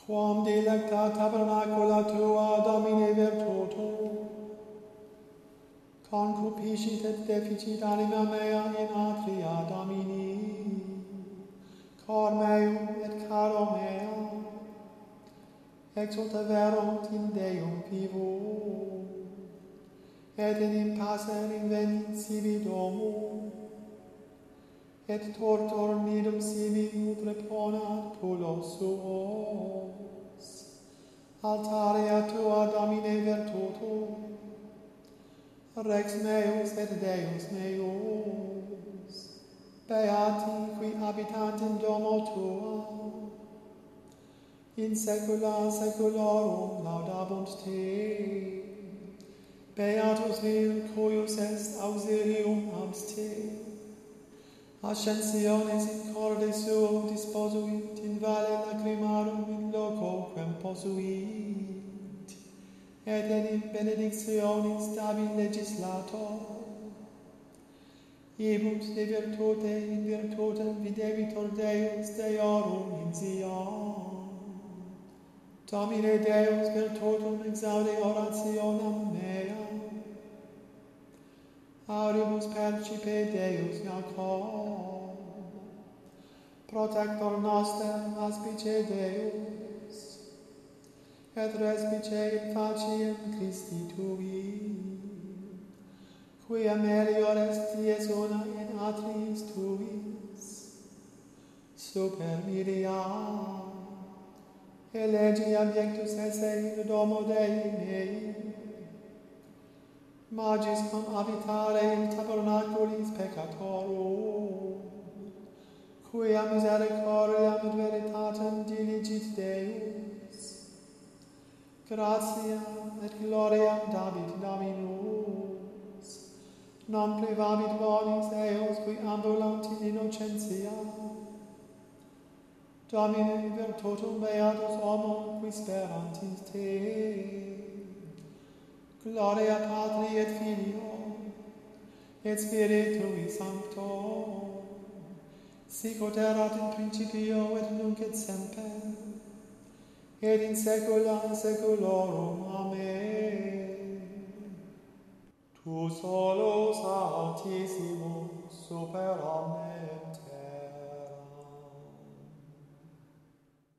Quam delecta tabernacula tua, Domine virtuto, concupiscit et deficit anima mea in atria Domini, cor meum et caro mea, exulta verunt in Deum vivo, et in impasse invenit sibi domo, et tortor nidum sibi utreponat pulos suos. Altaria tua, Domine virtuto, Rex meus et Deus meus, beati qui habitant in domo tua, in saecula saeculorum laudabunt te. Beatus vir cuius est auxilium ab te. Ascensiones in corde suo disposuit, in valle lacrimarum in loco quem posuit, et in benedictionis dabi legislator. Ibunt de virtute in virtutem videbitur Deus Deorum in Sion. Domine Deus virtutum exaude orationem mea. Auribus percipe Deus Jacob. Protector noster aspice Deus, et respice in faciem Christi tui, quia melior est dies una in atriis tuis, super miria, elegi abiectus esse in domo Dei mei, magis cum habitare in tabernaculis peccatorum, quia misericordiam et veritatem diligit Deus, gratiam et gloriam dabit Dominus, non privabit bonis eos qui ambulant in innocentia. Domine virtutum beatus homo qui sperant in te. Gloria Patri et Filio, et Spiritui Sancto, sic erat in principio et nunc et semper, et in saecula saeculorum. Amen. Tu solus Altissimus super omnes